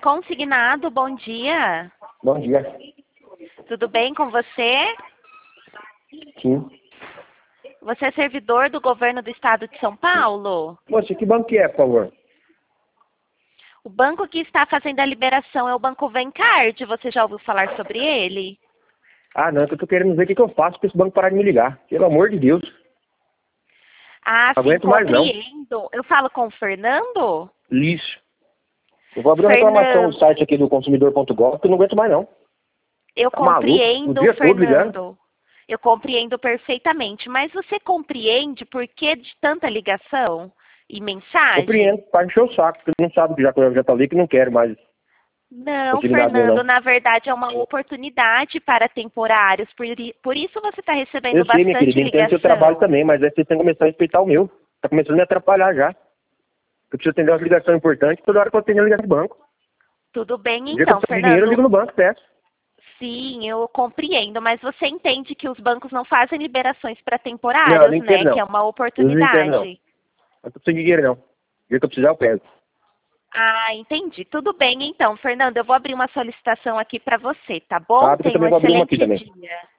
Consignado, bom dia. Bom dia. Tudo bem com você? Sim. Você é servidor do governo do estado de São Paulo? Moça, que banco que é, por favor? O banco que está fazendo a liberação é o Banco Vencard. Você já ouviu falar sobre ele? Ah, não, é que eu tô querendo ver o que eu faço pra esse banco parar de me ligar. Pelo amor de Deus. Ah, Não sim, aguento mais, não. compreendo. Eu falo com o Fernando? Lixo. Eu vou abrir uma reclamação no Fernando, site aqui do consumidor.gov, que eu não aguento mais, não. eu Tá maluco? O compreendo, dia todo ligando? Fernando. Eu compreendo perfeitamente, mas você compreende por que de tanta ligação e mensagem? Compreendo, para encher o saco, porque não sabe que já tá ali, que não quero mais Não, utilidade dele, Fernando, não. na verdade é uma oportunidade para temporários, por isso você está recebendo Eu sei, minha bastante querida, entendo seu trabalho ligação. também, mas aí vocês têm que começar a respeitar o meu. Tá começando a me atrapalhar já. Eu preciso atender uma ligação importante, toda hora que eu atendo a ligação do banco. Tudo bem O dia que eu então, preciso de dinheiro, eu ligo Fernando? no banco, peço. Sim, eu compreendo, mas você entende que os bancos não fazem liberações para Não, eu não temporários, entendo, né? Que não. é uma Eu não entendo, não. oportunidade. Eu tô sem dinheiro, não. O dia que eu precisar, eu pego. Ah, entendi. Tudo bem então, Fernando. Eu vou abrir uma solicitação aqui para você, tá bom? Tá, porque eu Tenha um também vou abrir uma aqui excelente também. dia.